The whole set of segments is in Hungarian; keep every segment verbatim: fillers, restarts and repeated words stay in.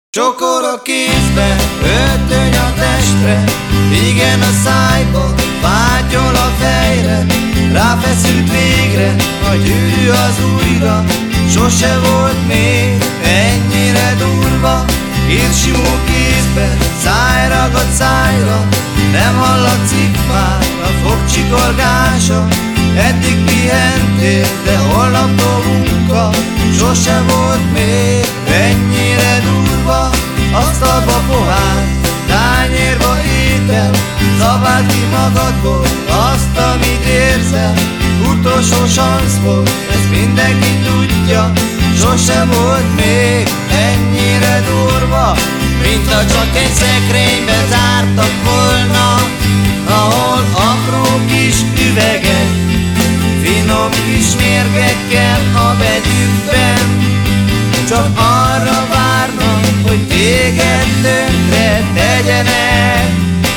Csokor a kézbe, öltöny a testre, igen a szájba, vágyol a fejre. Ráfeszült végre, a gyűrű az újra, sose volt még ennyire durva. Hírsimó kézbe, szájragad szájra, nem hallatszik már a fogcsikorgása. Eddig pihentél, de holnaptól munka, sose volt még ennyire durva. Asztalba pohár, tányérba étel, szabáld ki magadból azt, amit érzel. Utolsó sansz volt, ezt mindenki tudja, sose volt még ennyire durva. Mintha csak egy szekrénybe zártak volna, ahol apró kis üvegek, finom kis mérgekkel a vegyükben, csak arra várnak, hogy téged tönkre tegyenek.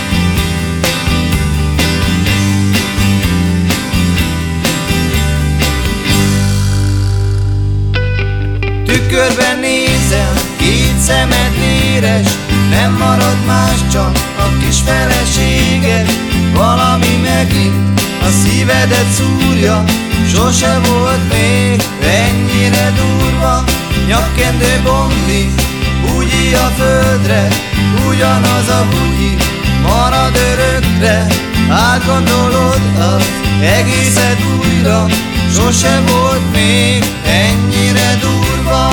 Tükörben nézel, két szemed véres, nem marad más, csak a kis feleséged. Valami megint a szívedet szúrja, sose volt még ennyire durva. Nyakkendő bomlik, bugyi a földre, ugyanaz a bugyi marad örökre. Átgondolod az egészet újra, sose volt még ennyire durva.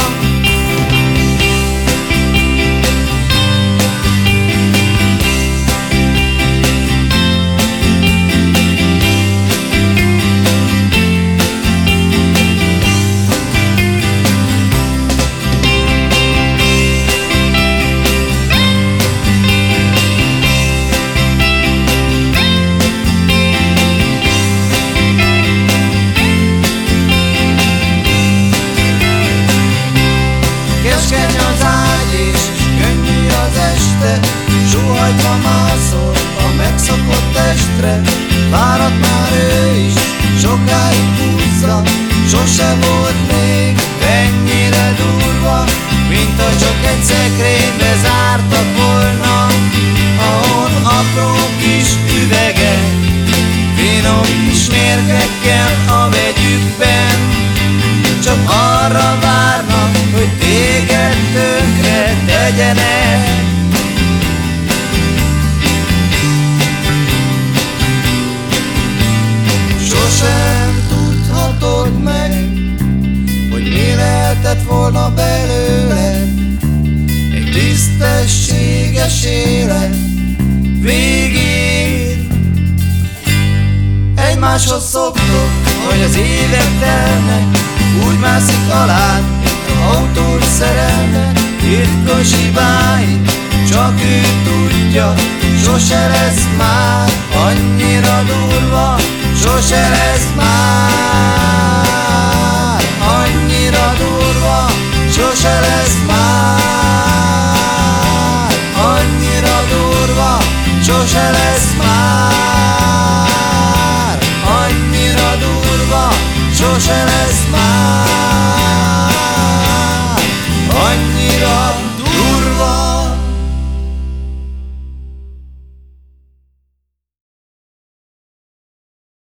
Keskeny az ágy és könnyű az este, sóhajtva mászol a megszokott testre. Várat már ő is, sokáig húzza, sose volt még ennyire durva. Mintha csak egy szekrénybe zártak volna, ahol apró kis üvegek, finom kis mérgekkel a vegyükben, csak arra várnak, hogy téged tönkre tegyenek. Sosem tudhatod meg, hogy mi lehetett volna belőled. Egy tisztességes élet végén. Egymáshoz szoktok, hogy az évek telnek, úgy mászik alád, mint autós szerelme. Titkos hibáit csak ő tudja, sose lesz már annyira durva, sose lesz már.